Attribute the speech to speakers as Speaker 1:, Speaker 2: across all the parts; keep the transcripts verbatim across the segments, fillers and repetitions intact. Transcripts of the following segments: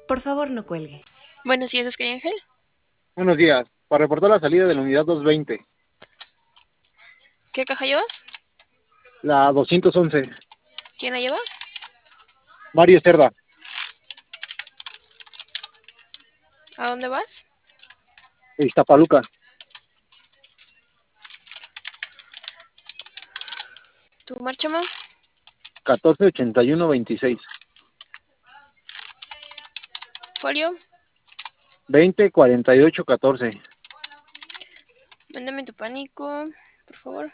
Speaker 1: Por favor, no cuelgue.
Speaker 2: Buenos días, Oscar y Ángel.
Speaker 3: Buenos días. Para reportar la salida de la unidad doscientos veinte.
Speaker 2: ¿Qué caja llevas?
Speaker 3: La doscientos once.
Speaker 2: ¿Quién la lleva?
Speaker 3: Mario Cerda.
Speaker 2: ¿A dónde vas?
Speaker 3: Iztapaluca.
Speaker 2: ¿Tu marchamo?
Speaker 3: catorce ochenta y uno veintiséis.
Speaker 2: ¿Folio?
Speaker 3: veinte cuarenta y ocho catorce.
Speaker 2: Mándame tu pánico, por favor.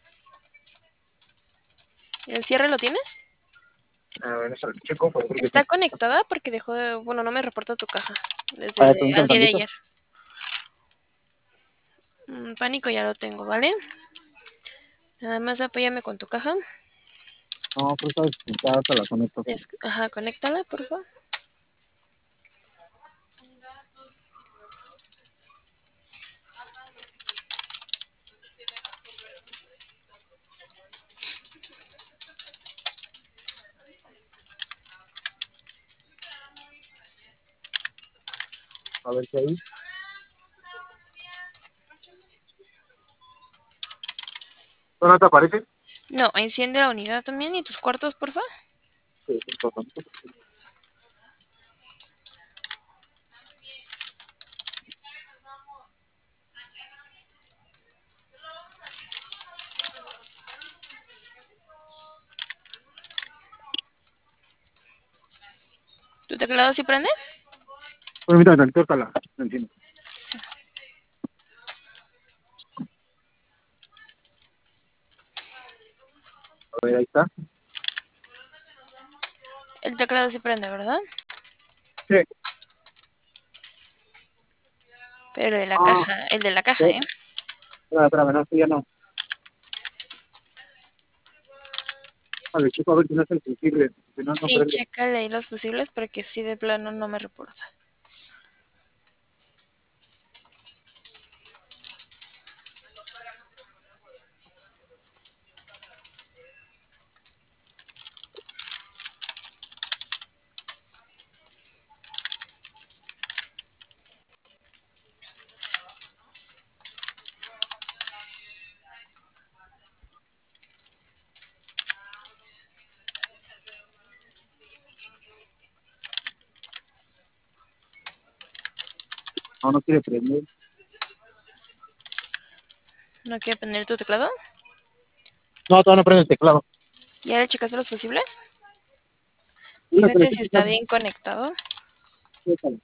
Speaker 2: ¿El cierre lo tienes?
Speaker 3: A ver, eso lo checo, pero creo que
Speaker 2: ¿Está
Speaker 3: sí.
Speaker 2: conectada? Porque dejó de... Bueno, no me reporta tu caja.
Speaker 3: A ver,
Speaker 2: Desde
Speaker 3: permítame
Speaker 2: al día de
Speaker 3: tantito.
Speaker 2: ayer. Mm, pánico ya lo tengo, ¿vale? Nada más apóyame con tu caja.
Speaker 3: No, pero esta desconectada, hasta la conecto.
Speaker 2: Des- Ajá, conéctala, por favor.
Speaker 3: A ver qué hay. ¿No te aparece?
Speaker 2: No, enciende la unidad también y tus cuartos, por favor.
Speaker 3: Sí, sí, por favor.
Speaker 2: ¿Tu teclado sí prende?
Speaker 3: Permítame tantito, hasta la la enciendo. A ver, ahí está.
Speaker 2: El teclado sí prende, ¿verdad?
Speaker 3: Sí.
Speaker 2: Pero el de la
Speaker 3: Ah,
Speaker 2: caja, el de la caja,
Speaker 3: sí.
Speaker 2: ¿eh?
Speaker 3: Espera, espérame, no, sí, ya no. Vale, chico, a ver si no es el sensible. Si no, no
Speaker 2: Sí,
Speaker 3: prende.
Speaker 2: chécale ahí los fusibles porque sí de plano no me reporta.
Speaker 3: No, no quiere prender.
Speaker 2: ¿No quiere prender tu teclado?
Speaker 3: No, todavía no prende el teclado.
Speaker 2: ¿Ya le checaste los fusibles?
Speaker 3: Sí, lo que le
Speaker 2: Fíjate
Speaker 3: estoy
Speaker 2: si está
Speaker 3: checando.
Speaker 2: bien conectado.
Speaker 3: Chécale.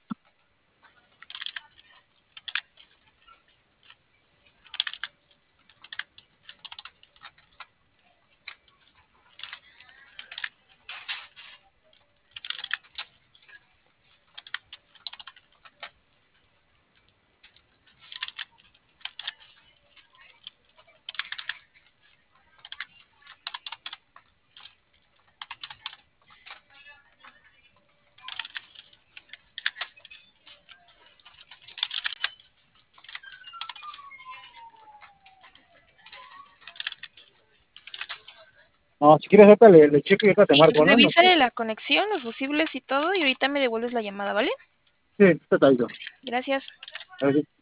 Speaker 3: No, si quieres, ahorita le, le checo y ahorita te
Speaker 2: Sí,
Speaker 3: marco, ¿no? No sé.
Speaker 2: revísale la conexión, los fusibles y todo y ahorita me devuelves la llamada, ¿vale?
Speaker 3: Sí, está ahí.
Speaker 2: Gracias.
Speaker 3: A ver,